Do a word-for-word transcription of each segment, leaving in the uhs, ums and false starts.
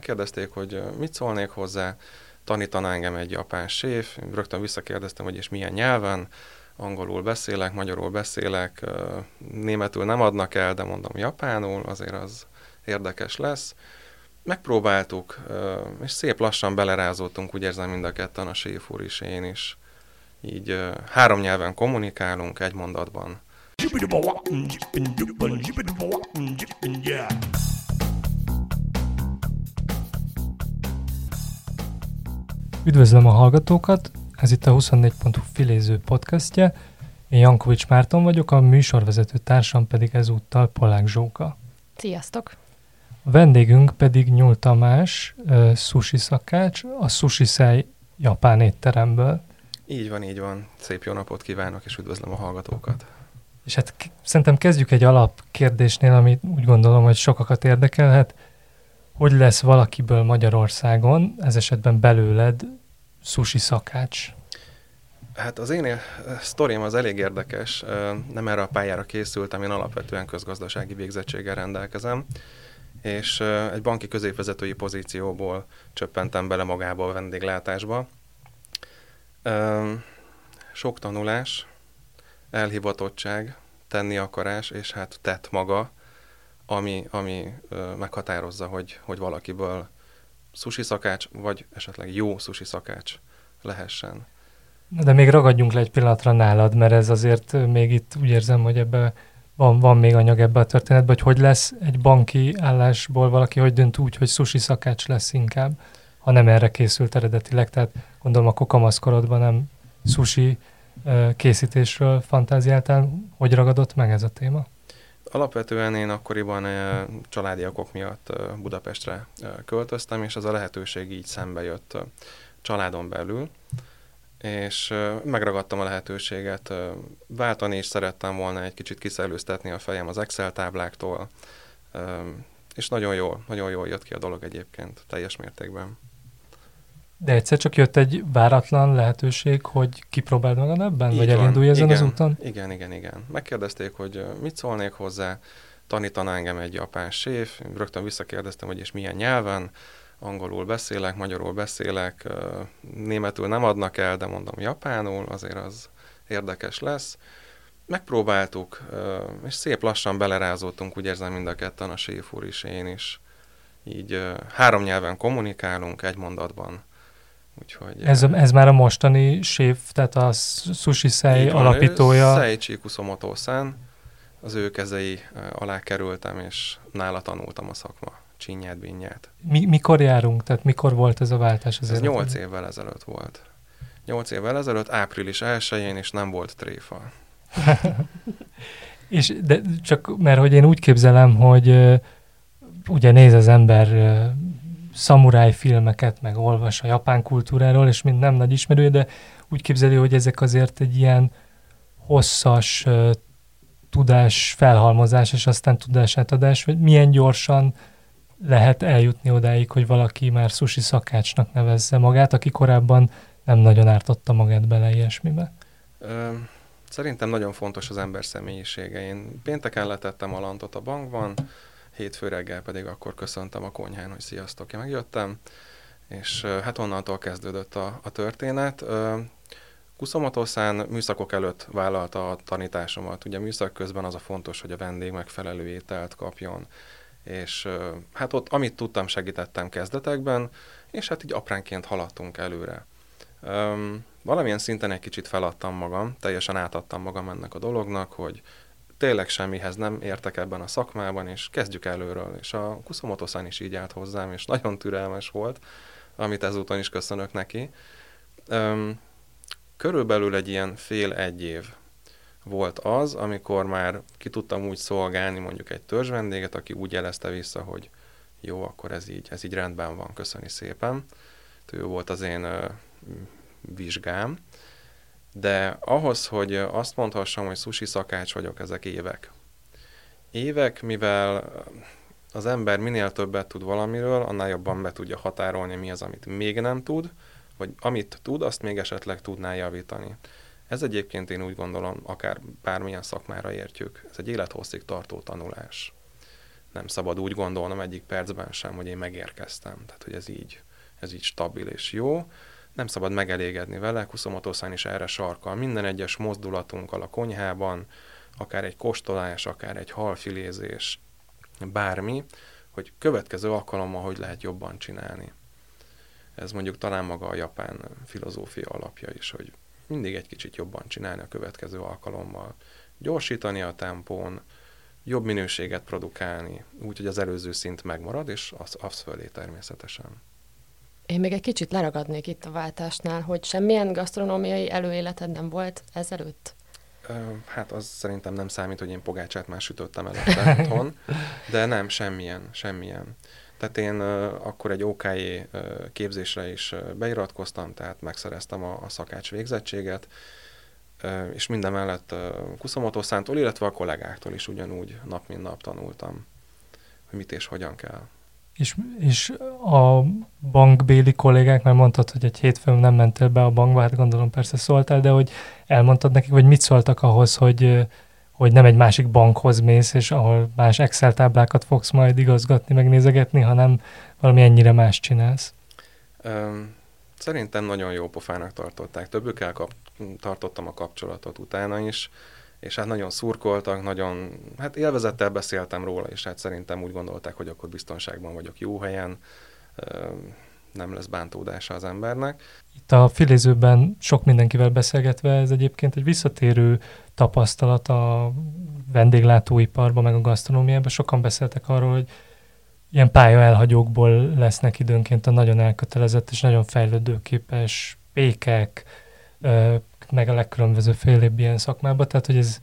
megkérdezték, hogy mit szólnék hozzá, tanítaná engem egy japán séf, rögtön visszakérdeztem, hogy és milyen nyelven, angolul beszélek, magyarul beszélek, németül nem adnak el, de mondom japánul, azért az érdekes lesz. Megpróbáltuk, és szép lassan belerázódtunk, úgy érzem mind a ketten, a séf úr is, én is. Így három nyelven kommunikálunk egy mondatban. Üdvözlöm a hallgatókat, ez itt a huszonnégy pont hu filéző podcastje. Én Jankovics Márton vagyok, a műsorvezető társam pedig ezúttal Polák Zsóka. Sziasztok! A vendégünk pedig Nyúl Tamás, uh, sushi szakács, a Sushi Sei japán étteremből. Így van, így van. Szép jó napot kívánok, és üdvözlöm a hallgatókat. És hát k- szerintem kezdjük egy alapkérdésnél, ami úgy gondolom, hogy sokakat érdekelhet. Hogy lesz valakiből Magyarországon, ez esetben belőled, sushi szakács? Hát az én sztorim az elég érdekes. Nem erre a pályára készültem, én alapvetően közgazdasági végzettséggel rendelkezem, és egy banki középvezetői pozícióból csöppentem bele magába a vendéglátásba. Sok tanulás, elhivatottság, tenni akarás, és hát tett maga, ami, ami meghatározza, hogy, hogy valakiből sushi szakács, vagy esetleg jó sushi szakács lehessen. De még ragadjunk le egy pillanatra nálad, mert ez azért még itt úgy érzem, hogy ebbe van, van még anyag ebbe a történetben, hogy hogy lesz egy banki állásból valaki, hogy dönt úgy, hogy sushi szakács lesz inkább, ha nem erre készült eredetileg, tehát gondolom akkor kamaszkorodban nem sushi készítésről fantáziáltál, hogy ragadott meg ez a téma? Alapvetően én akkoriban családi okok miatt Budapestre költöztem, és ez a lehetőség így szembe jött családon belül, és megragadtam a lehetőséget, váltani is szerettem volna, egy kicsit kiszellőztetni a fejem az Excel tábláktól, és nagyon jól, nagyon jól jött ki a dolog egyébként, teljes mértékben. De egyszer csak jött egy váratlan lehetőség, hogy kipróbáld magad ebben, Így vagy van. elindulj ezen igen, az úton? Igen, igen, igen. Megkérdezték, hogy mit szólnék hozzá, tanítaná engem egy japán séf, rögtön visszakérdeztem, hogy és milyen nyelven, angolul beszélek, magyarul beszélek, németül nem adnak el, de mondom japánul, azért az érdekes lesz. Megpróbáltuk, és szép lassan belerázódtunk, úgy érzem mind a ketten, a séf úr is, én is. Így három nyelven kommunikálunk egy mondatban. Úgyhogy, ez, ez már a mostani séf, tehát a Sushi Sei alapítója. Seiichi Kusumoto-san, az ő kezei alá kerültem, és nála tanultam a szakma csinyát, binnyát. Mi, mikor járunk? Tehát mikor volt ez a váltás? Az ez nyolc évvel ezelőtt volt. Nyolc évvel ezelőtt, április elsején, és nem volt tréfa. és de csak, mert hogy én úgy képzelem, hogy uh, ugye néz az ember uh, szamuráj filmeket, meg olvas a japán kultúráról, és mind nem nagy ismerője, de úgy képzeli, hogy ezek azért egy ilyen hosszas uh, tudás felhalmozás, és aztán tudásátadás, vagy milyen gyorsan lehet eljutni odáig, hogy valaki már sushi szakácsnak nevezze magát, aki korábban nem nagyon ártotta magát bele ilyesmibe? Ö, szerintem nagyon fontos az ember személyisége. Én pénteken letettem a lantot a bankban, hétfő reggel pedig akkor köszöntem a konyhán, hogy sziasztok, én megjöttem, és hát onnantól kezdődött a, a történet. Kusumoto-san műszakok előtt vállalta a tanításomat. Ugye műszak közben az a fontos, hogy a vendég megfelelő ételt kapjon, és hát ott amit tudtam, segítettem kezdetekben, és hát így apránként haladtunk előre. Um, valamilyen szinten egy kicsit feladtam magam, teljesen átadtam magam ennek a dolognak, hogy tényleg semmihez nem értek ebben a szakmában, és kezdjük előről. És a Kusumoto-san is így állt hozzám, és nagyon türelmes volt, amit ezúton is köszönök neki. Um, körülbelül egy ilyen fél-egy év volt az, amikor már ki tudtam úgy szolgálni mondjuk egy törzsvendéget, aki úgy jelezte vissza, hogy jó, akkor ez így, ez így rendben van, köszöni szépen. Ő volt az én uh, vizsgám. De ahhoz, hogy azt mondhassam, hogy sushi szakács vagyok, ezek évek. Évek, mivel az ember minél többet tud valamiről, annál jobban be tudja határolni, mi az, amit még nem tud, vagy amit tud, azt még esetleg tudná javítani. Ez egyébként én úgy gondolom, akár bármilyen szakmára értjük, ez egy élethosszig tartó tanulás. Nem szabad úgy gondolnom egyik percben sem, hogy én megérkeztem. Tehát, hogy ez így, ez így stabil és jó. Nem szabad megelégedni vele, Kuszomotó-san is erre sarkal. Minden egyes mozdulatunkkal a konyhában, akár egy kóstolás, akár egy halfilézés, bármi, hogy következő alkalommal hogy lehet jobban csinálni. Ez mondjuk talán maga a japán filozófia alapja is, hogy mindig egy kicsit jobban csinálni a következő alkalommal. Gyorsítani a tempón, jobb minőséget produkálni, úgyhogy az előző szint megmarad, és az, az fölé természetesen. Én még egy kicsit leragadnék itt a váltásnál, hogy semmilyen gasztronómiai előéleted nem volt ezelőtt? Hát az szerintem nem számít, hogy én pogácsát már sütöttem előtte otthon, de nem, semmilyen, semmilyen. Tehát én uh, akkor egy ó ká jé uh, képzésre is uh, beiratkoztam, tehát megszereztem a, a szakács végzettséget, uh, és minden mellett uh, Kuszomotó-szántól, illetve a kollégáktól is ugyanúgy nap mint nap tanultam, hogy mit és hogyan kell. És, és a bankbéli kollégák, mert mondtad, hogy egy hétfőn nem mentél be a bankba, hát gondolom persze szóltál, de hogy elmondtad nekik, hogy mit szóltak ahhoz, hogy, hogy nem egy másik bankhoz mész, és ahol más Excel táblákat fogsz majd igazgatni, megnézegetni, hanem valami ennyire más csinálsz. Um, szerintem nagyon jó pofának tartották. Többükkel kap- tartottam a kapcsolatot utána is, és hát nagyon szurkoltak, nagyon, hát élvezettel beszéltem róla, és hát szerintem úgy gondolták, hogy akkor biztonságban vagyok, jó helyen, nem lesz bántódása az embernek. Itt a filézőben sok mindenkivel beszélgetve, ez egyébként egy visszatérő tapasztalat a vendéglátóiparban, meg a gasztronómiában. Sokan beszéltek arról, hogy ilyen pályaelhagyókból lesznek időnként a nagyon elkötelezett és nagyon fejlődőképes pékek, meg a legkülönbözőfélébb ilyen szakmába, tehát hogy ez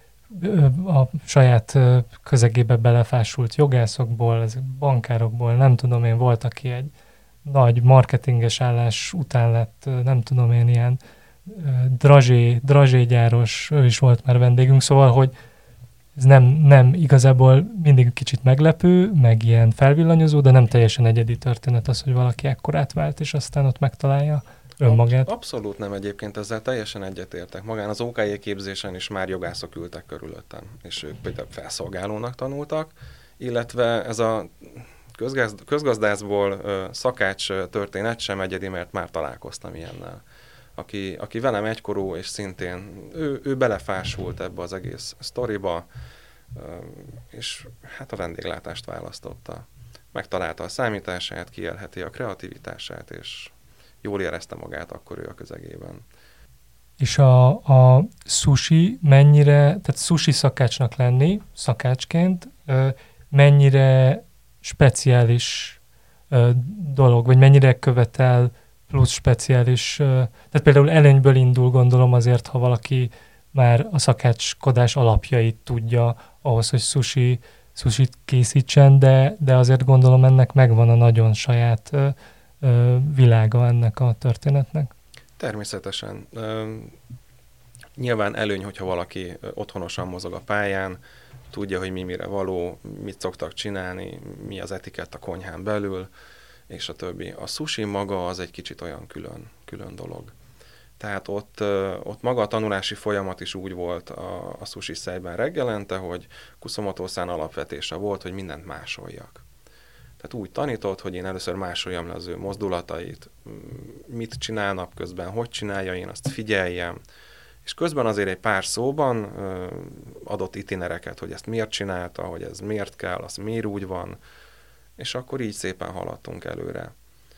a saját közegébe belefásult jogászokból, ezek bankárokból, nem tudom én, volt, aki egy nagy marketinges állás után lett, nem tudom én, ilyen drazsé, drazségyáros, ő is volt már vendégünk, szóval, hogy ez nem, nem igazából mindig kicsit meglepő, meg ilyen felvillanyozó, de nem teljesen egyedi történet az, hogy valaki ekkorát vált, és aztán ott megtalálja önmagát. Abszolút nem, egyébként ezzel teljesen egyetértek. Magán az ó ká jé képzésen is már jogászok ültek körülöttem, és ők például felszolgálónak tanultak, illetve ez a közgazd, közgazdászból uh, szakács történet sem egyedi, mert már találkoztam ilyennel. Aki, aki velem egykorú, és szintén ő, ő belefásult ebbe az egész sztoriba, uh, és hát a vendéglátást választotta. Megtalálta a számítását, kiélheti a kreativitását, és jól érezte magát akkor ő a közegében. És a, a sushi mennyire, tehát sushi szakácsnak lenni, szakácsként, mennyire speciális dolog, vagy mennyire követel plusz speciális, tehát például előnyből indul, gondolom azért, ha valaki már a szakácskodás alapjait tudja ahhoz, hogy sushi, sushit készítsen, de, de azért gondolom ennek megvan a nagyon saját világa ennek a történetnek. Természetesen. Nyilván előny, hogyha valaki otthonosan mozog a pályán, tudja, hogy mi mire való, mit szoktak csinálni, mi az etikett a konyhán belül, és a többi. A sushi maga az egy kicsit olyan külön, külön dolog. Tehát ott, ott maga a tanulási folyamat is úgy volt a, a sushi szejben reggelente, hogy Kuszomotó-san alapvetése volt, hogy mindent másoljak. Tehát úgy tanított, hogy én először másoljam le az ő mozdulatait, mit csinál napközben, hogy csinálja, én azt figyeljem, és közben azért egy pár szóban adott itinereket, hogy ezt miért csinálta, hogy ez miért kell, az miért úgy van, és akkor így szépen haladtunk előre.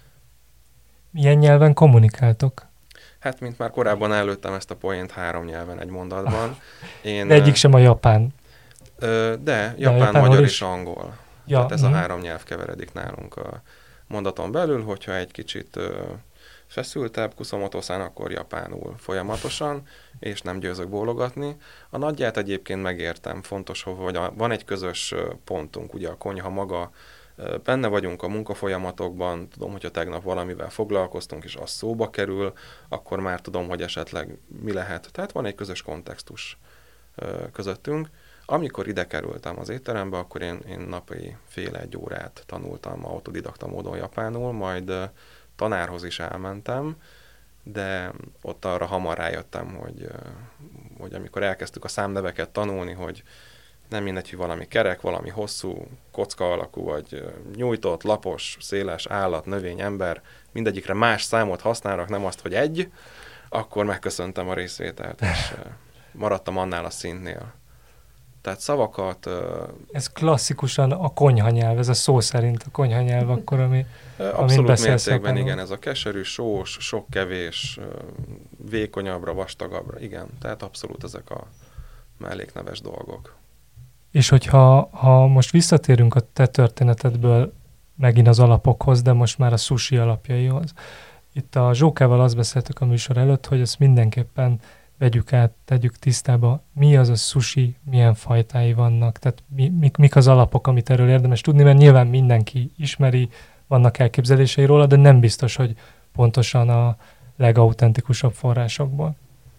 Milyen nyelven kommunikáltok? Hát, mint már korábban előttem ezt a poént három nyelven egy mondatban. Én, de egyik sem a japán. De, de japán, japán magyar és angol. Ja, tehát ez mm. a három nyelv keveredik nálunk a mondaton belül, hogyha egy kicsit feszültebb Kuszomotó-san, akkor japánul folyamatosan, és nem győzök bólogatni. A nagyját egyébként megértem, fontos, hogy van egy közös pontunk, ugye a konyha maga, benne vagyunk a munkafolyamatokban, tudom, hogyha tegnap valamivel foglalkoztunk, és az szóba kerül, akkor már tudom, hogy esetleg mi lehet. Tehát van egy közös kontextus közöttünk. Amikor ide kerültem az étterembe, akkor én, én napi fél-egy órát tanultam autodidakta módon japánul, majd uh, tanárhoz is elmentem, de ott arra hamar rájöttem, hogy, uh, hogy amikor elkezdtük a számneveket tanulni, hogy Nem mindegy, hogy valami kerek, valami hosszú, kocka alakú, vagy nyújtott, lapos, széles, állat, növény, ember, mindegyikre más számot használnak, nem azt, hogy egy, akkor megköszöntem a részvételt, és maradtam annál a szintnél. Tehát szavakat... Ez klasszikusan a konyhanyelv, ez a szó szerint a konyhanyelv akkor, ami... Abszolút mértékben, igen, ez a keserű, sós, sok-kevés, vékonyabbra, vastagabbra, igen, tehát abszolút ezek a mellékneves dolgok. És hogyha ha most visszatérünk a te történetedből megint az alapokhoz, de most már a sushi alapjaihoz. Itt a Zsókával azt beszéltük a műsor előtt, hogy ezt mindenképpen vegyük át, tegyük tisztába, mi az a sushi, milyen fajtái vannak, tehát mi, mik, mik az alapok, amit erről érdemes tudni, mert nyilván mindenki ismeri, vannak elképzelései róla, de nem biztos, hogy pontosan a legautentikusabb forrásokból.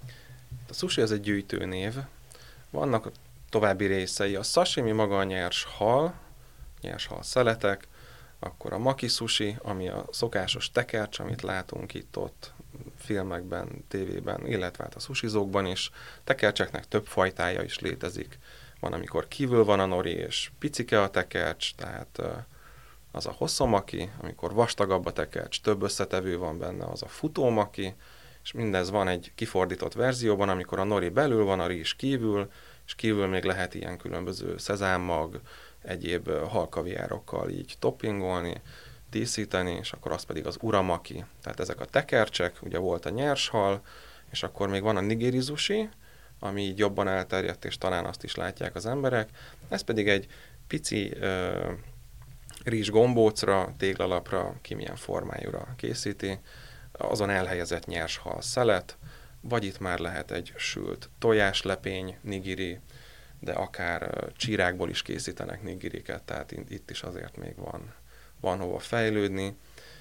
A sushi az egy gyűjtőnév. Vannak további részei. A sashimi maga a nyers hal, nyers hal szeletek, akkor a maki sushi, ami a szokásos tekercs, amit látunk itt-ott filmekben, tévében, illetve hát a sushizókban is. Tekercseknek több fajtája is létezik. Van, amikor kívül van a nori, és picike a tekercs, tehát az a hosszomaki, amikor vastagabb a tekercs, több összetevő van benne, az a futómaki, és mindez van egy kifordított verzióban, amikor a nori belül van, a rizs kívül, és kívül még lehet ilyen különböző szezámmag, egyéb halkaviárokkal így toppingolni, díszíteni, és akkor az pedig az uramaki. Tehát ezek a tekercsek, ugye volt a nyers hal, és akkor még van a nigiri sushi, ami így jobban elterjedt, és talán azt is látják az emberek. Ez pedig egy pici uh, rizs gombócra, téglalapra, ki milyen formájúra készíti, azon elhelyezett nyers hal szelet, vagy itt már lehet egy sült tojáslepény, nigiri, de akár csírákból is készítenek nigiriket, tehát itt is azért még van, van hova fejlődni.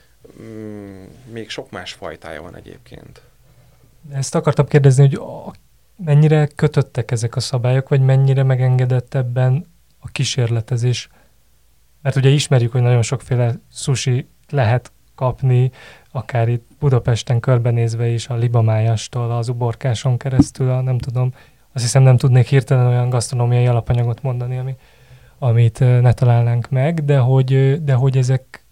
Még sok más fajtája van egyébként. Ezt akartam kérdezni, hogy mennyire kötöttek ezek a szabályok, vagy mennyire megengedett ebben a kísérletezés? Mert ugye ismerjük, hogy nagyon sokféle sushi lehet kapni, akár itt Budapesten körbenézve is, a libamájastól, az uborkáson keresztül, a, nem tudom, azt hiszem nem tudnék hirtelen olyan gasztronómiai alapanyagot mondani, ami, amit ne találnánk meg, de hogy, de hogy ezek,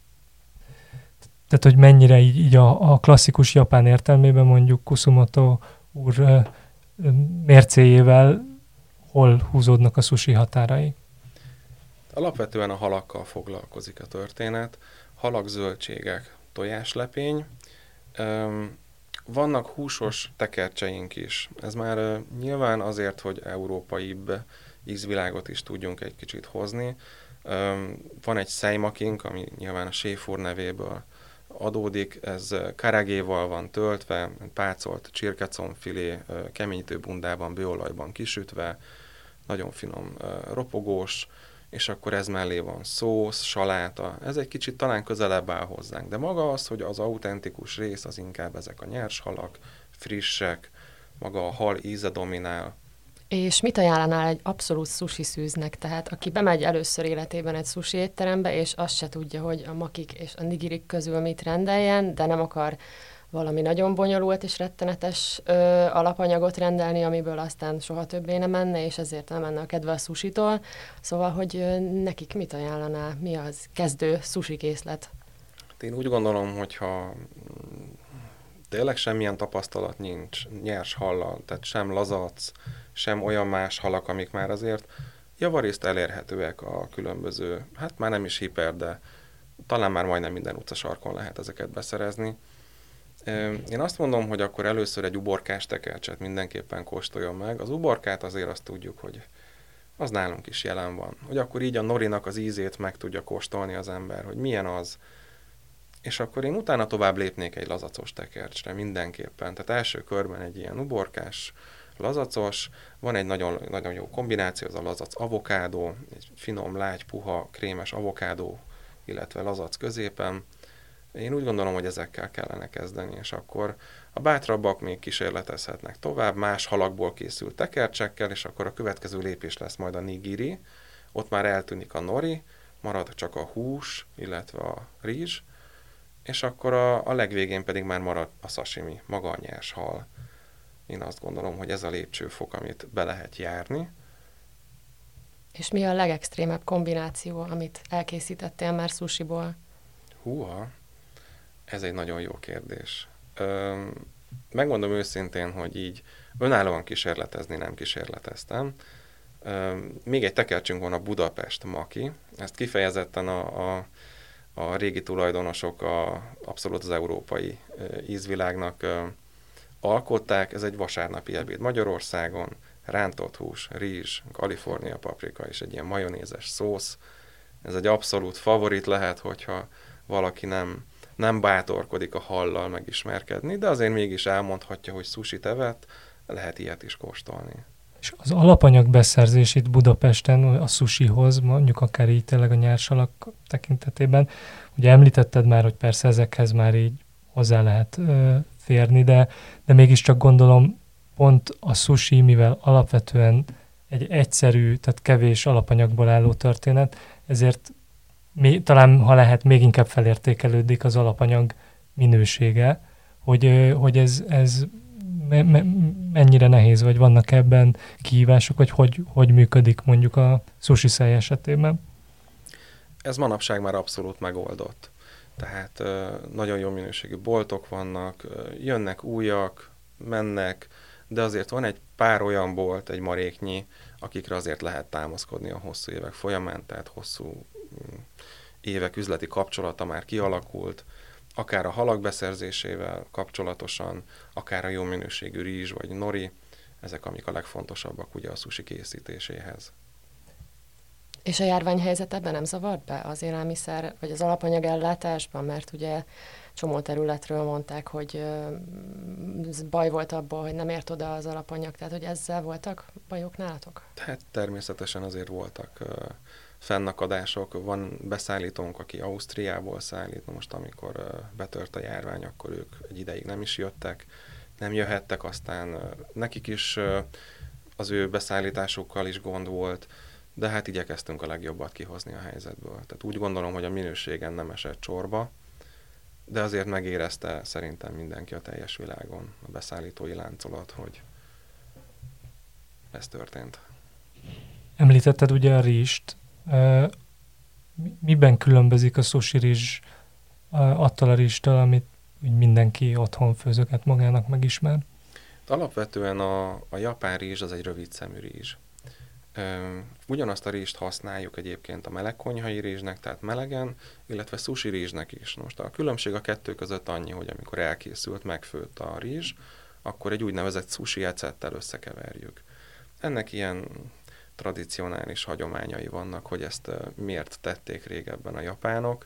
tehát hogy mennyire így, így a, a klasszikus japán értelmében mondjuk Kusumoto úr mércéjével hol húzódnak a sushi határai? Alapvetően a halakkal foglalkozik a történet. Halak, zöldségek, tojáslepény. Vannak húsos tekercseink is. Ez már uh, nyilván azért, hogy európaibb ízvilágot is tudjunk egy kicsit hozni. Um, van egy seimakink, ami nyilván a séfúr nevéből adódik. Ez uh, karagéval van töltve, pácolt csirkecombfilé, uh, keményítő bundában, bőolajban kisütve, nagyon finom uh, ropogós, és akkor ez mellé van szósz, saláta, ez egy kicsit talán közelebb áll hozzánk. De maga az, hogy az autentikus rész, az inkább ezek a nyers halak, frissek, maga a hal íze dominál. És mit ajánlanál egy abszolút sushi szűznek? Tehát aki bemegy először életében egy sushi étterembe, és azt se tudja, hogy a makik és a nigirik közül mit rendeljen, de nem akar valami nagyon bonyolult és rettenetes ö, alapanyagot rendelni, amiből aztán soha többé nem menne, és ezért nem menne a kedve a sushitól. Szóval, hogy ö, nekik mit ajánlanál? Mi az kezdő sushi készlet? Én úgy gondolom, hogyha tényleg semmilyen tapasztalat nincs nyers hallal, tehát sem lazac, sem olyan más halak, amik már azért javarészt elérhetőek a különböző, hát már nem is hiper, de talán már majdnem minden utcasarkon lehet ezeket beszerezni. Én azt mondom, hogy akkor először egy uborkás tekercset mindenképpen kóstoljon meg. Az uborkát azért azt tudjuk, hogy az nálunk is jelen van. Hogy akkor így a norinak az ízét meg tudja kóstolni az ember, hogy milyen az. És akkor én utána tovább lépnék egy lazacos tekercsre mindenképpen. Tehát első körben egy ilyen uborkás, lazacos, van egy nagyon, nagyon jó kombináció, az a lazac avokádó, egy finom, lágy, puha, krémes avokádó, illetve lazac középen. Én úgy gondolom, hogy ezekkel kellene kezdeni, és akkor a bátrabbak még kísérletezhetnek tovább, más halakból készült tekercsekkel, és akkor a következő lépés lesz majd a nigiri, ott már eltűnik a nori, marad csak a hús, illetve a rizs, és akkor a, a legvégén pedig már marad a sashimi, maga a nyers hal. Én azt gondolom, hogy ez a lépcsőfok, amit be lehet járni, És mi a legextrémebb kombináció, amit elkészítettél már sushiból? Húha, ez egy nagyon jó kérdés. Ö, megmondom őszintén, hogy így önállóan kísérletezni nem kísérleteztem. Ö, még egy tekercsünk van, a Budapest Maki. Ezt kifejezetten a, a, a régi tulajdonosok a, abszolút az európai ö, ízvilágnak ö, alkották. Ez egy vasárnapi ebéd Magyarországon. Rántott hús, rizs, Kalifornia paprika és egy ilyen majonézes szósz. Ez egy abszolút favorit lehet, hogyha valaki nem, nem bátorkodik a hallal megismerkedni, de azért mégis elmondhatja, hogy sushit evett, lehet ilyet is kóstolni. És az alapanyag beszerzés itt Budapesten a sushihoz, mondjuk akár így tényleg a nyersalak tekintetében, ugye említetted már, hogy persze ezekhez már így hozzá lehet ö, férni, de, de mégiscsak gondolom pont a sushi, mivel alapvetően egy egyszerű, tehát kevés alapanyagból álló történet, ezért még, talán, ha lehet, még inkább felértékelődik az alapanyag minősége, hogy, hogy ez, ez me, me, mennyire nehéz, vagy vannak ebben kihívások, vagy hogy, hogy működik mondjuk a sushi száj esetében? Ez manapság már abszolút megoldott. Tehát nagyon jó minőségű boltok vannak, jönnek újak, mennek, de azért van egy pár olyan bolt, egy maréknyi, akikre azért lehet támaszkodni a hosszú évek folyamán, tehát hosszú évek üzleti kapcsolata már kialakult, akár a halak beszerzésével kapcsolatosan, akár a jó minőségű rizs vagy nori, ezek amik a legfontosabbak ugye a sushi készítéséhez. És a járványhelyzet ebben nem zavart be az élelmiszer, vagy az alapanyag ellátásban? Mert ugye csomó területről mondták, hogy baj volt abból, hogy nem ért oda az alapanyag, tehát hogy ezzel voltak bajok nálatok? Hát természetesen azért voltak uh, fennakadások. Van beszállítónk, aki Ausztriából szállít, na most amikor uh, betört a járvány, akkor ők egy ideig nem is jöttek, nem jöhettek, aztán uh, nekik is uh, az ő beszállításukkal is gond volt, de hát igyekeztünk a legjobbat kihozni a helyzetből. Tehát úgy gondolom, hogy a minőségen nem esett csorba, de azért megérezte szerintem mindenki a teljes világon, a beszállítói láncolat, hogy ez történt. Említetted ugye a rizst. Miben különbözik a sushi rizs attól a rizstől, amit úgy mindenki otthon főzöket magának megismer? Alapvetően a, a japán rizs az egy rövid szemű rizs. Ugyanazt a rizst használjuk egyébként a melegkonyhai rizsnek, tehát melegen, illetve sushi rizsnek is. Most a különbség a kettő között annyi, hogy amikor elkészült, megfőtt a rizs, akkor egy úgynevezett sushi ecettel összekeverjük. Ennek ilyen tradicionális hagyományai vannak, hogy ezt miért tették régebben a japánok.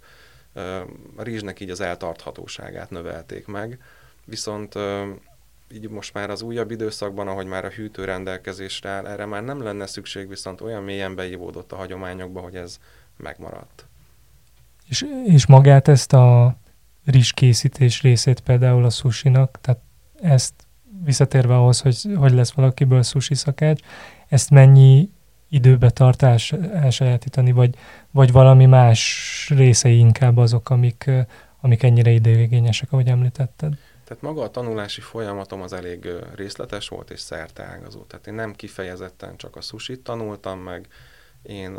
A rizsnek így az eltarthatóságát növelték meg, viszont így most már az újabb időszakban, ahogy már a hűtő rendelkezésre áll, erre már nem lenne szükség, viszont olyan mélyen beívódott a hagyományokba, hogy ez megmaradt. És, és magát ezt a rizskészítés részét például a sushinak, tehát ezt visszatérve ahhoz, hogy, hogy lesz valakiből sushi szakács, ezt mennyi időbe tart els, elsajátítani, vagy, vagy valami más részei inkább azok, amik, amik ennyire időigényesek, ahogy említetted? Tehát maga a tanulási folyamatom az elég részletes volt és szerteágazó. Tehát én nem kifejezetten csak a sushit tanultam meg, én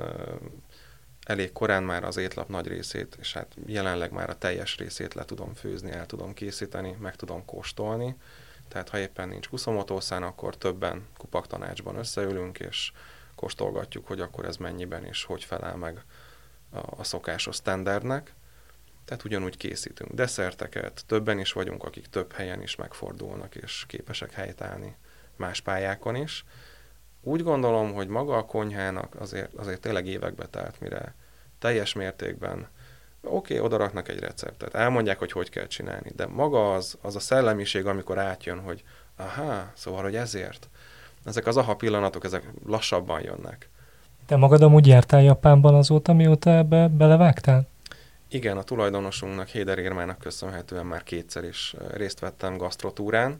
elég korán már az étlap nagy részét, és hát jelenleg már a teljes részét le tudom főzni, el tudom készíteni, meg tudom kóstolni. Tehát ha éppen nincs huszomotószán, akkor többen kupaktanácsban összeülünk, és kóstolgatjuk, hogy akkor ez mennyiben és hogy felel meg a, a szokásos standardnek. Tehát ugyanúgy készítünk desszerteket, többen is vagyunk, akik több helyen is megfordulnak, és képesek helytállni más pályákon is. Úgy gondolom, hogy maga a konyhának azért, azért tényleg évekbe telt, mire teljes mértékben oké, okay, odaraknak egy receptet, elmondják, hogy hogy kell csinálni, de maga az, az a szellemiség, amikor átjön, hogy aha, szóval, hogy ezért. Ezek az aha pillanatok, ezek lassabban jönnek. Te magad amúgy jártál Japánban azóta, mióta ebbe belevágtál? Igen, a tulajdonosunknak, Héder Irmának köszönhetően már kétszer is részt vettem gasztrotúrán.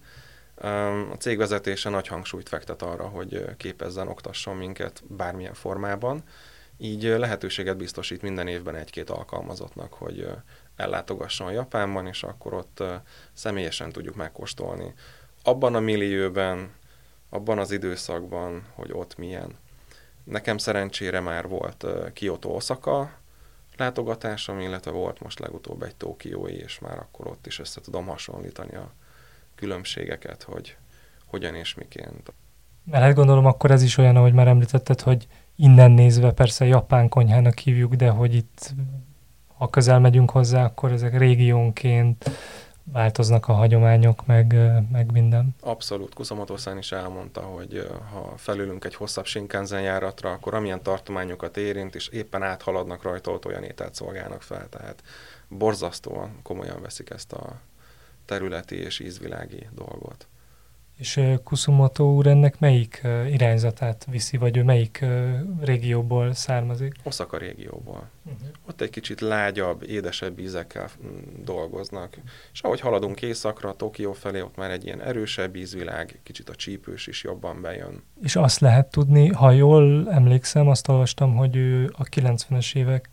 A cég vezetése nagy hangsúlyt fektet arra, hogy képezzen, oktasson minket bármilyen formában. Így lehetőséget biztosít minden évben egy-két alkalmazottnak, hogy ellátogasson Japánban, és akkor ott személyesen tudjuk megkóstolni. Abban a millióben, abban az időszakban, hogy ott milyen. Nekem szerencsére már volt Kyoto, Osaka látogatásom, illetve volt most legutóbb egy tokiói, és már akkor ott is össze tudom hasonlítani a különbségeket, hogy hogyan és miként. Mert hát gondolom akkor ez is olyan, ahogy már említetted, hogy innen nézve persze japán konyhának hívjuk, de hogy itt, ha közel megyünk hozzá, akkor ezek régiónként változnak a hagyományok, meg, meg minden. Abszolút. Kusamoto-san is elmondta, hogy ha felülünk egy hosszabb Shinkansen járatra, akkor amilyen tartományokat érint, és éppen áthaladnak rajta, ott olyan ételt szolgálnak fel. Tehát borzasztóan komolyan veszik ezt a területi és ízvilági dolgot. És Kusumoto úr ennek melyik irányzatát viszi, vagy ő melyik régióból származik? Osaka régióból. Uh-huh. Ott egy kicsit lágyabb, édesebb ízekkel dolgoznak. És ahogy haladunk északra, Tokió felé, ott már egy ilyen erősebb ízvilág, kicsit a csípős is jobban bejön. És azt lehet tudni, ha jól emlékszem, azt olvastam, hogy ő a kilencvenes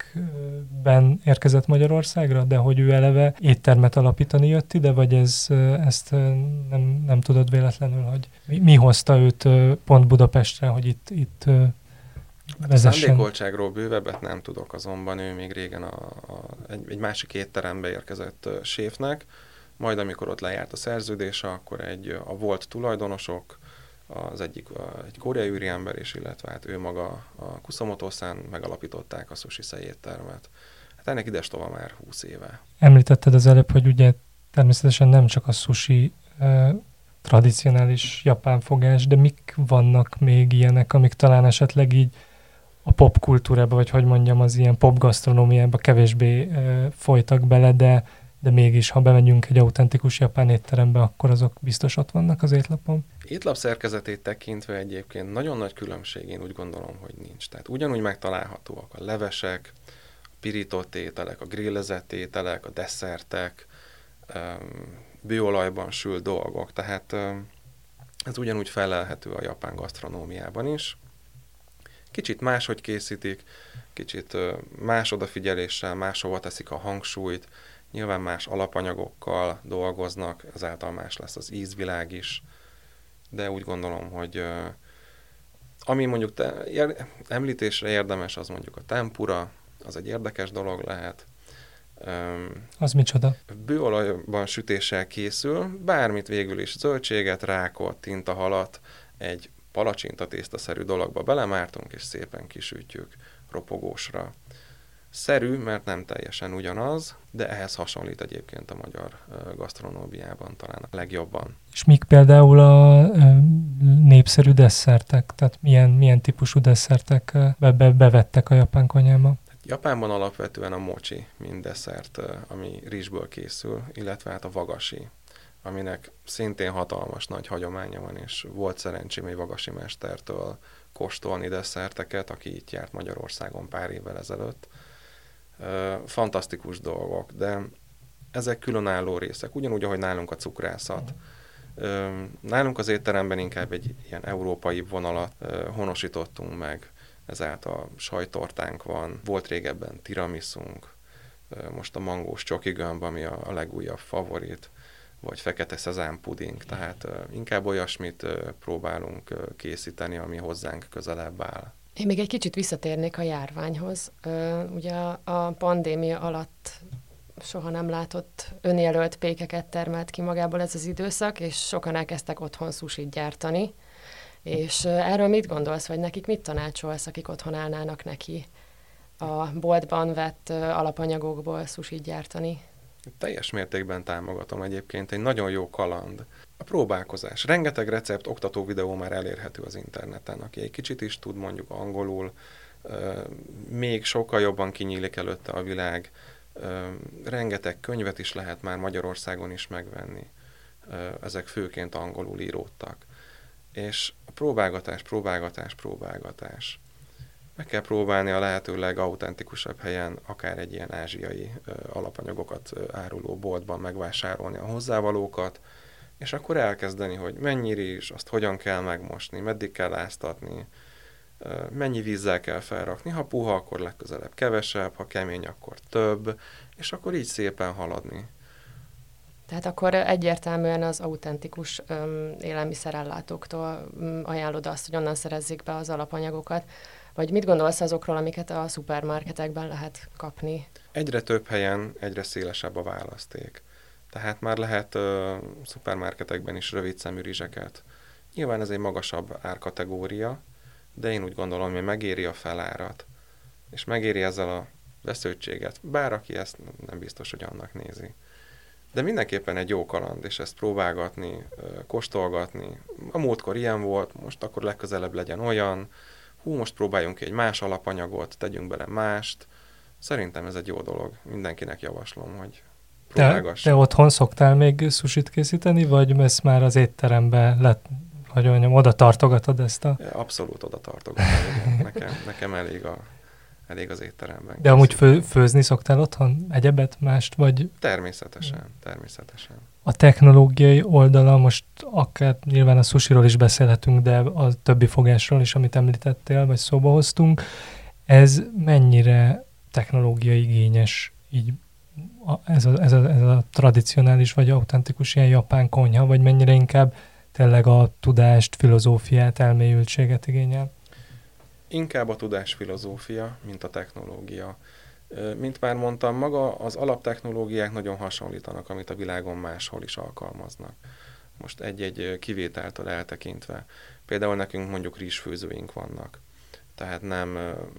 években érkezett Magyarországra, de hogy ő eleve éttermet alapítani jött ide, vagy ez, ezt nem, nem tudod véletlenül, hogy mi, mi hozta őt pont Budapestre, hogy itt, itt vezessen? A szándékoltságról bővebbet nem tudok, azonban ő még régen a, a, egy, egy másik étterembe érkezett séfnek, majd amikor ott lejárt a szerződése, akkor egy, a volt tulajdonosok, az egyik egy koreai úriember is, illetve hát ő maga a Kusamoto-san megalapították a Sushi Sei éttermet. Hát ennek idestova már húsz éve. Említetted az előbb, hogy ugye természetesen nem csak a sushi eh, tradicionális japán fogás, de mik vannak még ilyenek, amik talán esetleg így a popkultúrába, vagy hogy mondjam, az ilyen popgasztronómiába kevésbé eh, folytak bele, de, de mégis, ha bemegyünk egy autentikus japán étterembe, akkor azok biztos ott vannak az étlapon. Étlap szerkezetét tekintve egyébként nagyon nagy különbség, én úgy gondolom, hogy nincs. Tehát ugyanúgy megtalálhatóak a levesek, a pirított ételek, a grillezett ételek, a desszertek, bőolajban sült dolgok, tehát ez ugyanúgy felelhető a japán gasztronómiában is. Kicsit máshogy készítik, kicsit más odafigyeléssel, máshova teszik a hangsúlyt, nyilván más alapanyagokkal dolgoznak, ezáltal más lesz az ízvilág is, de úgy gondolom, hogy uh, ami mondjuk te, ér, említésre érdemes, az mondjuk a tempura, az egy érdekes dolog lehet. Um, az micsoda? Bőolajban sütéssel készül, bármit végül is, zöldséget, rákot, tintahalat, egy palacsintatésztaszerű dologba belemártunk, és szépen kisütjük ropogósra. Szerű, mert nem teljesen ugyanaz, de ehhez hasonlít egyébként a magyar gasztronómiában talán a legjobban. És mik például a ö, népszerű desszertek? Tehát milyen, milyen típusú desszertek be, be, bevettek a japán konyhába? Japánban alapvetően a mochi, mint desszert, ami rizsből készül, illetve hát a wagashi, aminek szintén hatalmas nagy hagyománya van, és volt szerencsém egy wagashi mestertől kóstolni desszerteket, aki itt járt Magyarországon pár évvel ezelőtt. Fantasztikus dolgok, de ezek különálló részek, ugyanúgy, ahogy nálunk a cukrászat. Nálunk az étteremben inkább egy ilyen európai vonalat honosítottunk meg, ezáltal sajttortánk van, volt régebben tiramisunk, most a mangós csokigömb, ami a legújabb favorit, vagy fekete szezám puding, tehát inkább olyasmit próbálunk készíteni, ami hozzánk közelebb áll. Én még egy kicsit visszatérnék a járványhoz. Ugye a pandémia alatt soha nem látott önjelölt pékeket termelt ki magából ez az időszak, és sokan elkezdtek otthon sushit gyártani. És erről mit gondolsz, vagy nekik mit tanácsolsz, akik otthon állnának neki a boltban vett alapanyagokból sushit gyártani? Teljes mértékben támogatom egyébként, egy nagyon jó kaland. A próbálkozás. Rengeteg recept, oktató videó már elérhető az interneten, aki egy kicsit is tud mondjuk angolul, még sokkal jobban kinyílik előtte a világ. Rengeteg könyvet is lehet már Magyarországon is megvenni. Ezek főként angolul íródtak. És a próbálgatás, próbálgatás, próbálgatás. Meg kell próbálni a lehető legautentikusabb helyen, akár egy ilyen ázsiai ö, alapanyagokat ö, áruló boltban megvásárolni a hozzávalókat, és akkor elkezdeni, hogy mennyi rizs, azt hogyan kell megmosni, meddig kell áztatni, ö, mennyi vízzel kell felrakni, ha puha, akkor legközelebb kevesebb, ha kemény, akkor több, és akkor így szépen haladni. Tehát akkor egyértelműen az autentikus um, élelmiszerellátóktól um, ajánlod azt, hogy onnan szerezzék be az alapanyagokat. Vagy mit gondolsz azokról, amiket a szupermarketekben lehet kapni? Egyre több helyen egyre szélesebb a választék. Tehát már lehet ö, szupermarketekben is rövid szemű rizseket. Nyilván ez egy magasabb árkategória, de én úgy gondolom, hogy megéri a felárat, és megéri ezzel a vesződtséget. Bár aki ezt nem biztos, hogy annak nézi. De mindenképpen egy jó kaland, és ezt próbálgatni, kóstolgatni. A múltkor ilyen volt, most akkor legközelebb legyen olyan. Hú, most próbáljunk ki egy más alapanyagot, tegyünk bele mást. Szerintem ez egy jó dolog. Mindenkinek javaslom, hogy próbálgass. Te, te otthon szoktál még sushit készíteni, vagy ezt már az étterembe lett, hogy mondjam, oda tartogatod ezt a... Abszolút oda tartogatom. nekem, nekem elég, a, elég az étteremben. De amúgy fő, főzni szoktál otthon? Egyebet, mást, vagy... Természetesen, természetesen. A technológiai oldala, most akár nyilván a sushiról is beszélhetünk, de a többi fogásról is, amit említettél, vagy szóba hoztunk, ez mennyire technológiai igényes, így a, ez, a, ez, a, ez a tradicionális vagy autentikus ilyen japán konyha, vagy mennyire inkább tényleg a tudást, filozófiát, elmélyültséget igényel? Inkább a tudásfilozófia, mint a technológia. Mint már mondtam, maga az alaptechnológiák nagyon hasonlítanak, amit a világon máshol is alkalmaznak. Most egy-egy kivételtől eltekintve. Például nekünk mondjuk rizsfőzőink vannak. Tehát nem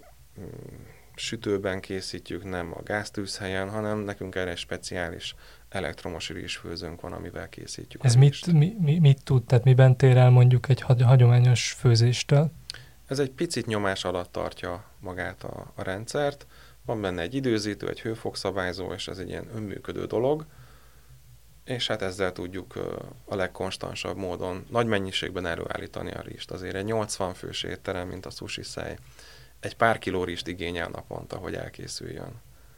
sütőben készítjük, nem a gáztűzhelyen, hanem nekünk erre egy speciális elektromos rizsfőzőnk van, amivel készítjük. Ez mit, mi, mi, mit tud, tehát miben tér el mondjuk egy hagyományos főzéstől? Ez egy picit nyomás alatt tartja magát a, a rendszert. Van benne egy időzítő, egy hőfokszabályzó, és ez egy ilyen önműködő dolog. És hát ezzel tudjuk a legkonstansabb módon nagy mennyiségben előállítani a rizst. Azért egy nyolcvan fős étterem, mint a Sushi Szej, egy pár kiló rizst igényel naponta, hogy elkészüljön.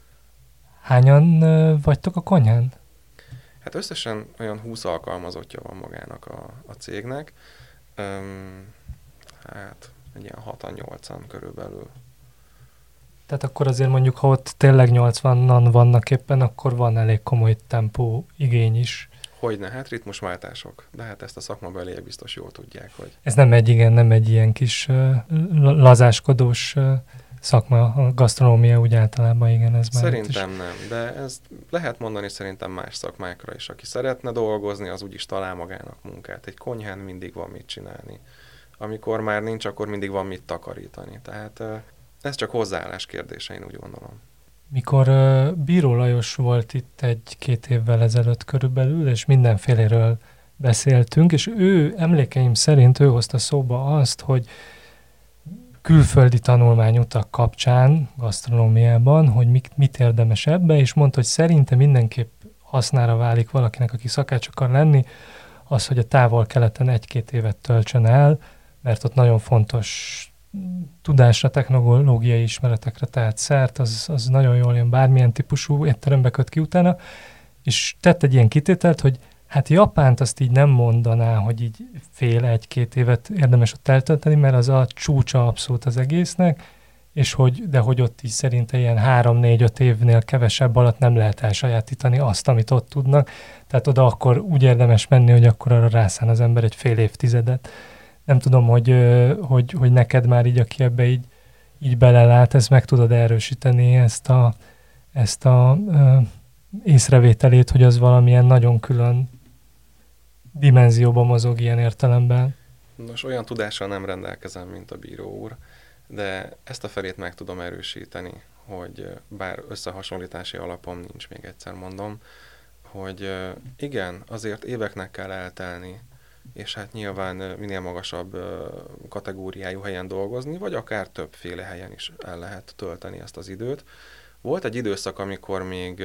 Hányan vagytok a konyhán? Hát összesen olyan húsz alkalmazottja van magának a, a cégnek. Öm, hát egy ilyen hatan-nyolcan körülbelül. Tehát akkor azért mondjuk, ha ott tényleg nyolcvanan vannak éppen, akkor van elég komoly tempó igény is. Hogyne, hát ritmusváltások. De hát ezt a szakmabeliek biztos jól tudják, hogy... Ez nem egy, igen, nem egy ilyen kis uh, lazáskodós uh, szakma, a gasztronómia úgy általában, igen, ez már Szerintem nem, de ezt lehet mondani szerintem más szakmákra is. Aki szeretne dolgozni, az úgyis talál magának munkát. Egy konyhán mindig van mit csinálni. Amikor már nincs, akkor mindig van mit takarítani. Tehát uh, ez csak hozzáállás kérdése, én úgy gondolom. Mikor uh, Bíró Lajos volt itt egy-két évvel ezelőtt körülbelül, és mindenféléről beszéltünk, és ő emlékeim szerint ő hozta szóba azt, hogy külföldi tanulmányutak kapcsán, gasztronómiában, hogy mit, mit érdemes ebbe, és mondta, hogy szerinte mindenképp hasznára válik valakinek, aki szakács akar lenni, az, hogy a távol-keleten egy-két évet töltsön el, mert ott nagyon fontos tudásra, technológiai ismeretekre tehet szert, az, az nagyon jól jön, bármilyen típusú étterembe köt ki utána, és tett egy ilyen kitételt, hogy hát Japánt azt így nem mondaná, hogy így fél egy-két évet érdemes ott eltölteni, mert az a csúcsa abszolút az egésznek, és hogy, de hogy ott is szerinte ilyen három-négy-öt évnél kevesebb alatt nem lehet elsajátítani azt, amit ott tudnak. Tehát oda akkor úgy érdemes menni, hogy akkor arra rászán az ember egy fél évtizedet. Nem tudom, hogy, hogy, hogy neked már így, aki ebbe így, így belelát, ezt meg tudod erősíteni, ezt a, ezt a ö, észrevételét, hogy az valamilyen nagyon külön dimenzióban mozog ilyen értelemben. Nos, olyan tudással nem rendelkezem, mint a bíró úr, de ezt a felét meg tudom erősíteni, hogy bár összehasonlítási alapom nincs, még egyszer mondom, hogy igen, azért éveknek kell eltelni, és hát nyilván minél magasabb kategóriájú helyen dolgozni, vagy akár többféle helyen is el lehet tölteni ezt az időt. Volt egy időszak, amikor még,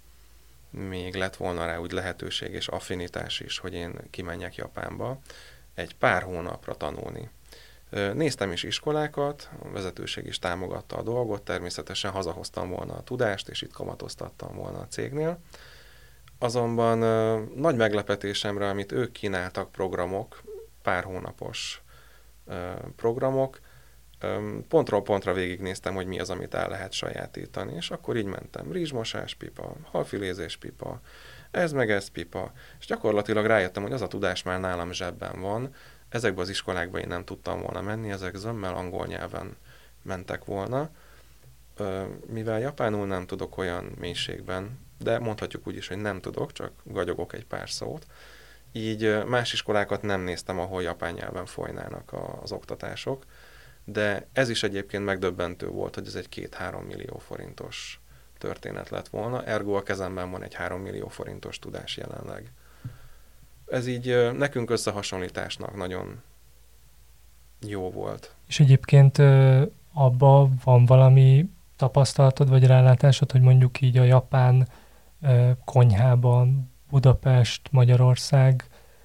még lett volna rá úgy lehetőség és affinitás is, hogy én kimenjek Japánba egy pár hónapra tanulni. Néztem is iskolákat, a vezetőség is támogatta a dolgot, természetesen hazahoztam volna a tudást, és itt kamatoztattam volna a cégnél. Azonban ö, nagy meglepetésemre, amit ők kínáltak programok, pár hónapos ö, programok, ö, pontról pontra végignéztem, hogy mi az, amit el lehet sajátítani, és akkor így mentem. Rizsmosás pipa, halfilézés pipa, ez meg ez pipa, és gyakorlatilag rájöttem, hogy az a tudás már nálam zsebben van, ezekbe az iskolákba én nem tudtam volna menni, ezek zömmel angol nyelven mentek volna. Mivel japánul nem tudok olyan mélységben, de mondhatjuk úgy is, hogy nem tudok, csak gagyogok egy pár szót, így más iskolákat nem néztem, ahol japán nyelven folynának az oktatások, de ez is egyébként megdöbbentő volt, hogy ez egy két-három millió forintos történet lett volna, ergo a kezemben van egy három millió forintos tudás jelenleg. Ez így nekünk összehasonlításnak nagyon jó volt. És egyébként abban van valami tapasztalatod, vagy rálátásod, hogy mondjuk így a japán konyhában Budapest, Magyarország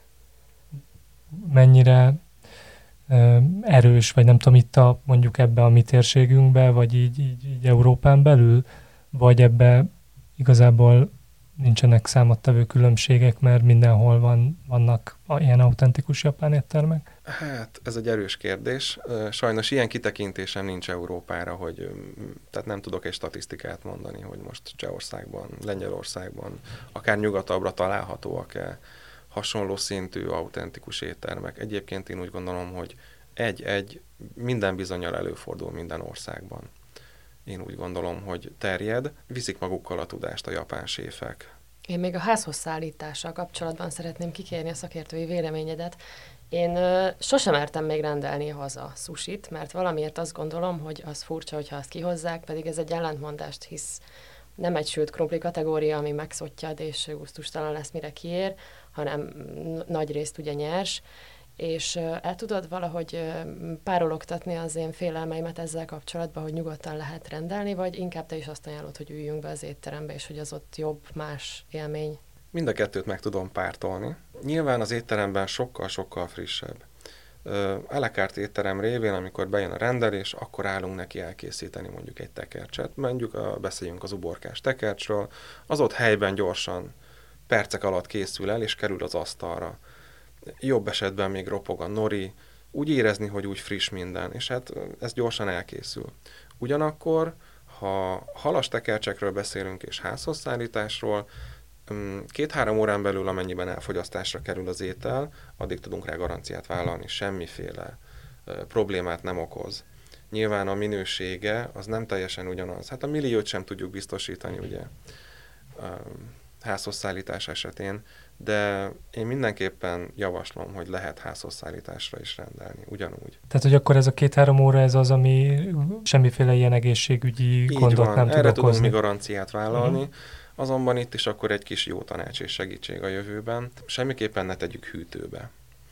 mennyire erős, vagy nem tudom, itt a, mondjuk ebbe a mi térségünkbe, vagy így, így, így Európán belül, vagy ebbe igazából nincsenek számottevő különbségek, mert mindenhol van, vannak ilyen autentikus japán éttermek? Hát, ez egy erős kérdés. Sajnos ilyen kitekintésem nincs Európára, hogy tehát nem tudok egy statisztikát mondani, hogy most Csehországban, Lengyelországban, akár nyugatabbra találhatóak-e hasonló szintű autentikus éttermek. Egyébként én úgy gondolom, hogy egy-egy minden bizonnyal előfordul minden országban. Én úgy gondolom, hogy terjed, viszik magukkal a tudást a japán séfek. Én még a házhoz szállítással kapcsolatban szeretném kikérni a szakértői véleményedet. Én ö, sosem mertem még rendelni haza sushit, mert valamiért azt gondolom, hogy az furcsa, hogyha azt kihozzák, pedig ez egy ellentmondást, hisz nem egy sült krumpli kategória, ami megszottyad és gusztustalan lesz, mire kiér, hanem nagy részt ugye nyers, és el tudod valahogy párologtatni az én félelmeimet ezzel kapcsolatban, hogy nyugodtan lehet rendelni, vagy inkább te is azt ajánlod, hogy üljünk be az étterembe, és hogy az ott jobb, más élmény? Mind a kettőt meg tudom pártolni. Nyilván az étteremben sokkal-sokkal frissebb. À la carte étterem révén, amikor bejön a rendelés, akkor állunk neki elkészíteni mondjuk egy tekercset. Mondjuk a, beszéljünk az uborkás tekercsről, az ott helyben gyorsan, percek alatt készül el, és kerül az asztalra. Jobb esetben még ropog a nori, úgy érezni, hogy úgy friss minden, és hát ez gyorsan elkészül. Ugyanakkor, ha halas tekercsekről beszélünk és házhoz szállításról, két-három órán belül, amennyiben elfogyasztásra kerül az étel, addig tudunk rá garanciát vállalni, semmiféle problémát nem okoz. Nyilván a minősége az nem teljesen ugyanaz. Hát a milliót sem tudjuk biztosítani, ugye, házhoz szállítás esetén, de én mindenképpen javaslom, hogy lehet házhoz szállításra is rendelni, ugyanúgy. Tehát, hogy akkor ez a két-három óra, ez az, ami semmiféle ilyen egészségügyi így gondot van, nem tud erre okozni. tudunk mi garanciát vállalni, uh-huh. Azonban itt is akkor egy kis jó tanács és segítség a jövőben. Semmiképpen ne tegyük hűtőbe.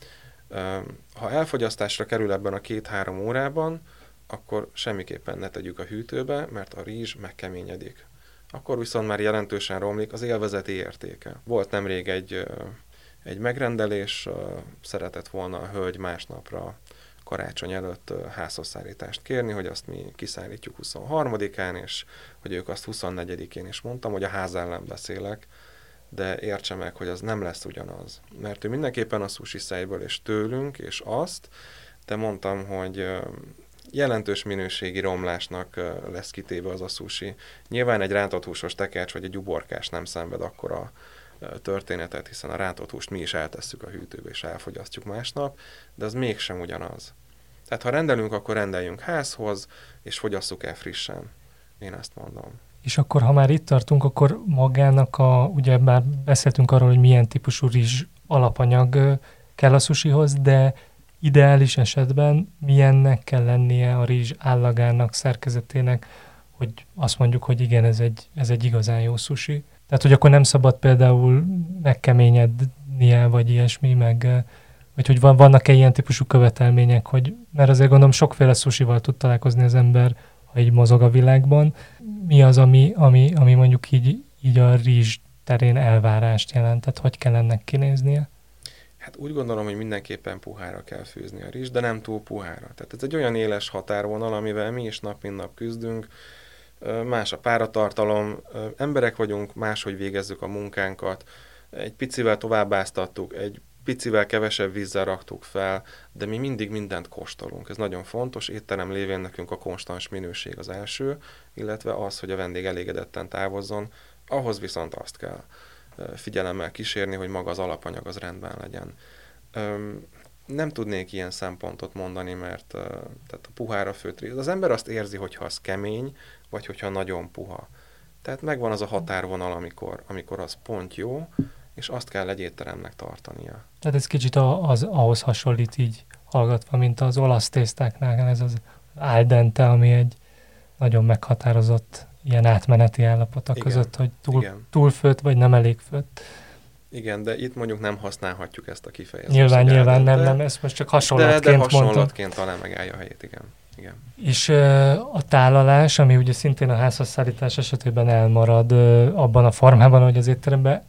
Ha elfogyasztásra kerül ebben a két-három órában, akkor semmiképpen ne tegyük a hűtőbe, mert a rizs megkeményedik. Akkor viszont már jelentősen romlik az élvezeti értéke. Volt nemrég egy, egy megrendelés, szeretett volna a hölgy másnapra karácsony előtt házhoz szállítást kérni, hogy azt mi kiszállítjuk huszonharmadikán, és hogy ők azt huszonnegyedikén is mondtam, hogy a ház ellen beszélek, de értse meg, hogy az nem lesz ugyanaz. Mert ő mindenképpen a sushi szájból és tőlünk, és azt, de mondtam, hogy jelentős minőségi romlásnak lesz kitéve az a sushi. Nyilván egy rántott húsos tekercs vagy egy uborkás nem szenved akkora történetet, hiszen a rántott húst mi is eltesszük a hűtőbe és elfogyasztjuk másnap, de az mégsem ugyanaz. Tehát ha rendelünk, akkor rendeljünk házhoz, és fogyasszuk el frissen. Én ezt mondom. És akkor, ha már itt tartunk, akkor magának a, ugye már beszéltünk arról, hogy milyen típusú rizs alapanyag kell a sushihoz, de ideális esetben milyennek kell lennie a rizs állagának, szerkezetének, hogy azt mondjuk, hogy igen, ez egy, ez egy igazán jó sushi. Tehát, hogy akkor nem szabad például megkeményednie, vagy ilyesmi, meg, vagy hogy van, vannak-e ilyen típusú követelmények, hogy, mert azért gondolom sokféle sushival tud találkozni az ember, ha így mozog a világban. Mi az, ami, ami, ami mondjuk így, így a rizs terén elvárást jelent? Tehát hogy kell ennek kinéznie? Hát úgy gondolom, hogy mindenképpen puhára kell főzni a rizs, de nem túl puhára. Tehát ez egy olyan éles határvonal, amivel mi is nap mint nap küzdünk. Más a páratartalom, emberek vagyunk, máshogy végezzük a munkánkat. Egy picivel továbbáztattuk, egy picivel kevesebb vízzel raktuk fel, de mi mindig mindent kóstolunk. Ez nagyon fontos, étterem lévén nekünk a konstans minőség az első, illetve az, hogy a vendég elégedetten távozzon, ahhoz viszont azt kell figyelemmel kísérni, hogy maga az alapanyag az rendben legyen. Nem tudnék ilyen szempontot mondani, mert uh, tehát a puhára főtt rész. Az ember azt érzi, hogyha az kemény, vagy hogyha nagyon puha. Tehát megvan az a határvonal, amikor, amikor az pont jó, és azt kell egy étteremnek tartania. Tehát ez kicsit az, ahhoz hasonlít így hallgatva, mint az olasz tésztáknál, ez az al dente, ami egy nagyon meghatározott ilyen átmeneti állapot a között, hogy túl, túl főtt, vagy nem elég főtt. Igen, de itt mondjuk nem használhatjuk ezt a kifejezést. Nyilván, nyilván nem, nem, ezt most csak hasonlatként mondtam. De, de hasonlatként talán megállja a helyét, igen. igen. És uh, a tálalás, ami ugye szintén a házhoz szállítás esetében elmarad uh, abban a formában, hogy az étteremben,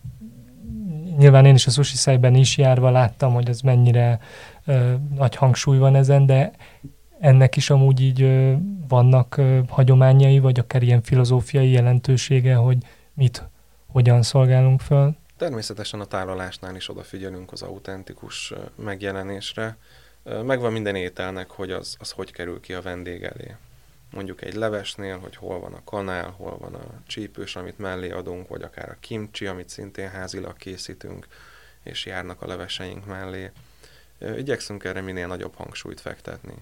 nyilván én is a sushi szájban is járva láttam, hogy ez mennyire uh, nagy hangsúly van ezen, de ennek is amúgy így uh, vannak uh, hagyományai, vagy akár ilyen filozófiai jelentősége, hogy mit, hogyan szolgálunk föl. Természetesen a tálalásnál is odafigyelünk az autentikus megjelenésre. Megvan minden ételnek, hogy az, az hogy kerül ki a vendég elé. Mondjuk egy levesnél, hogy hol van a kanál, hol van a csípős, amit mellé adunk, vagy akár a kimcsi, amit szintén házilag készítünk, és járnak a leveseink mellé. Igyekszünk erre minél nagyobb hangsúlyt fektetni.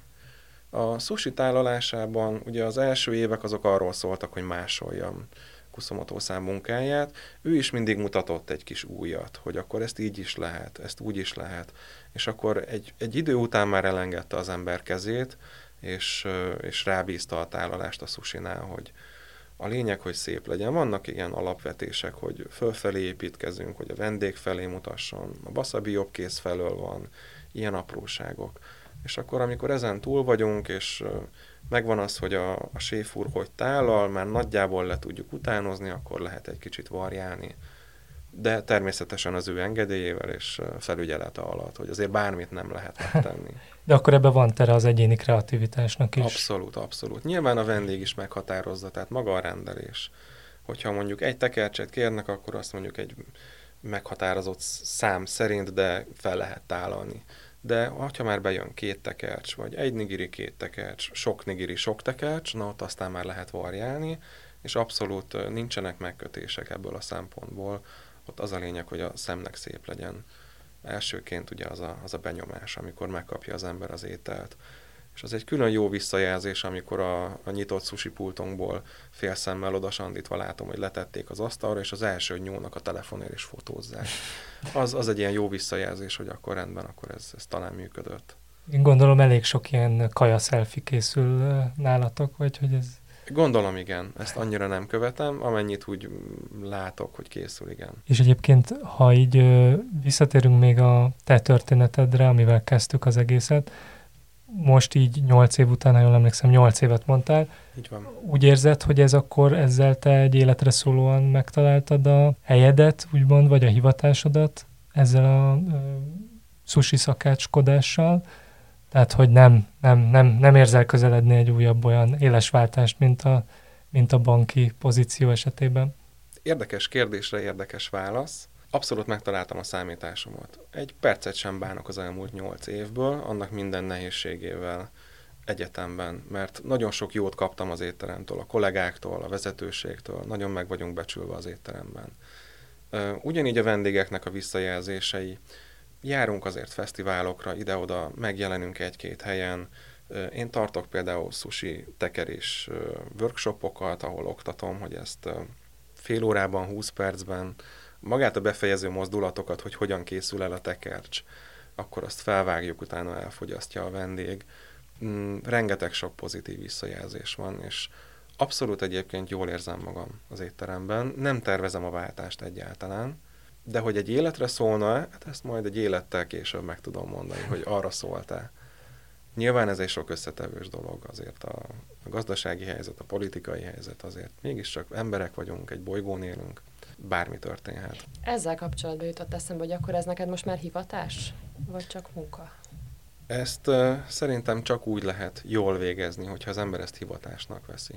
A sushi tálalásában ugye az első évek azok arról szóltak, hogy másoljam Kusumoto-san munkáját, ő is mindig mutatott egy kis újat, hogy akkor ezt így is lehet, ezt úgy is lehet, és akkor egy, egy idő után már elengedte az ember kezét, és, és rábízta a tálalást a susinál, hogy a lényeg, hogy szép legyen. Vannak ilyen alapvetések, hogy fölfelé építkezünk, hogy a vendég felé mutasson, a wasabi jobb kéz felől van, ilyen apróságok. És akkor, amikor ezen túl vagyunk, és megvan az, hogy a, a séf úr hogy tálal, már nagyjából le tudjuk utánozni, akkor lehet egy kicsit variálni. De természetesen az ő engedélyével és felügyelete alatt, hogy azért bármit nem lehet megtenni. De akkor ebben van tere az egyéni kreativitásnak is. Abszolút, abszolút. Nyilván a vendég is meghatározza, tehát maga a rendelés. Hogyha mondjuk egy tekercset kérnek, akkor azt mondjuk egy meghatározott szám szerint, de fel lehet tálalni. De ha már bejön két tekercs, vagy egy nigiri, két tekercs, sok nigiri, sok tekercs, na ott aztán már lehet variálni, és abszolút nincsenek megkötések ebből a szempontból. Ott az a lényeg, hogy a szemnek szép legyen. Elsőként ugye az a, az a benyomás, amikor megkapja az ember az ételt. És az egy külön jó visszajelzés, amikor a, a nyitott sushi pultunkból fél szemmel odasandítva látom, hogy letették az asztalra, és az első, hogy nyúlnak a telefonért és fotózzák. Az, az egy ilyen jó visszajelzés, hogy akkor rendben, akkor ez, ez talán működött. Én gondolom elég sok ilyen kaja selfie készül nálatok, vagy hogy ez... Gondolom, igen. Ezt annyira nem követem, amennyit úgy látok, hogy készül, igen. És egyébként, ha így ö, visszatérünk még a te történetedre, amivel kezdtük az egészet, most így nyolc év után, ha jól emlékszem, nyolc évet mondtál. Így van. Úgy érzed, hogy ez akkor ezzel te egy életre szólóan megtaláltad a helyedet, úgymond, vagy a hivatásodat ezzel a ö, sushi szakácskodással? Tehát, hogy nem, nem, nem, nem érzel közeledni egy újabb olyan éles váltást, mint a, mint a banki pozíció esetében? Érdekes kérdésre érdekes válasz. Abszolút megtaláltam a számításomat. Egy percet sem bánok az elmúlt nyolc évből, annak minden nehézségével egyetemben, mert nagyon sok jót kaptam az étteremtől, a kollégáktól, a vezetőségtől, nagyon meg vagyunk becsülve az étteremben. Ugyanígy a vendégeknek a visszajelzései. Járunk azért fesztiválokra, ide-oda, megjelenünk egy-két helyen. Én tartok például sushi tekerés workshopokat, ahol oktatom, hogy ezt fél órában, húsz percben, magát a befejező mozdulatokat, hogy hogyan készül el a tekercs, akkor azt felvágjuk, utána elfogyasztja a vendég. Rengeteg sok pozitív visszajelzés van, és abszolút egyébként jól érzem magam az étteremben. Nem tervezem a váltást egyáltalán, de hogy egy életre szólna, hát ezt majd egy élettel később meg tudom mondani, hogy arra szóltál. Nyilván ez egy sok összetevős dolog, azért a, a gazdasági helyzet, a politikai helyzet, azért mégiscsak emberek vagyunk, egy bolygón élünk, bármi történhet. Ezzel kapcsolatban jutott eszembe, hogy akkor ez neked most már hivatás, vagy csak munka? Ezt uh, szerintem csak úgy lehet jól végezni, hogyha az ember ezt hivatásnak veszi.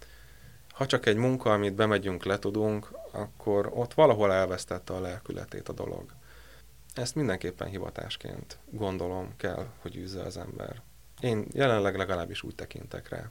Ha csak egy munka, amit bemegyünk, letudunk, akkor ott valahol elvesztette a lelkületét a dolog. Ezt mindenképpen hivatásként gondolom kell, hogy űzze az ember. Én jelenleg legalábbis úgy tekintek rá.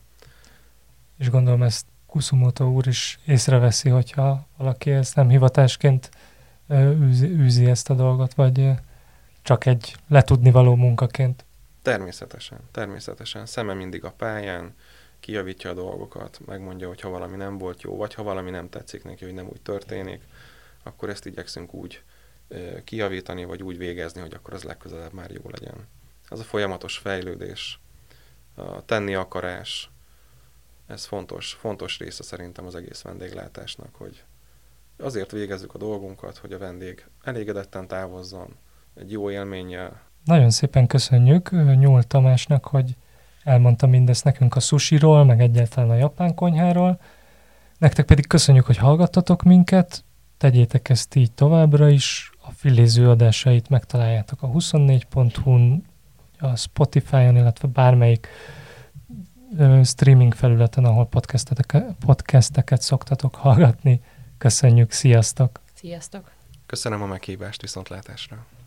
És gondolom ezt Kusumoto úr is észreveszi, hogyha valaki ezt nem hivatásként űzi, űzi ezt a dolgot, vagy csak egy letudnivaló munkaként. Természetesen, természetesen. Szeme mindig a pályán, kijavítja a dolgokat, megmondja, hogy ha valami nem volt jó, vagy ha valami nem tetszik neki, hogy nem úgy történik, akkor ezt igyekszünk úgy e, kijavítani, vagy úgy végezni, hogy akkor az legközelebb már jó legyen. Ez a folyamatos fejlődés, a tenni akarás, ez fontos, fontos része szerintem az egész vendéglátásnak, hogy azért végezzük a dolgunkat, hogy a vendég elégedetten távozzon, egy jó élménnyel. Nagyon szépen köszönjük Nyúl Tamásnak, hogy elmondta mindezt nekünk a sushiról, meg egyáltalán a japán konyháról. Nektek pedig köszönjük, hogy hallgattatok minket, tegyétek ezt így továbbra is. A Filéző adásait megtaláljátok a huszonnégy pont hu-n, a Spotify-on, illetve bármelyik ö, streaming felületen, ahol podcasteket, podcasteket szoktatok hallgatni. Köszönjük, sziasztok! Sziasztok! Köszönöm a meghívást, viszontlátásra!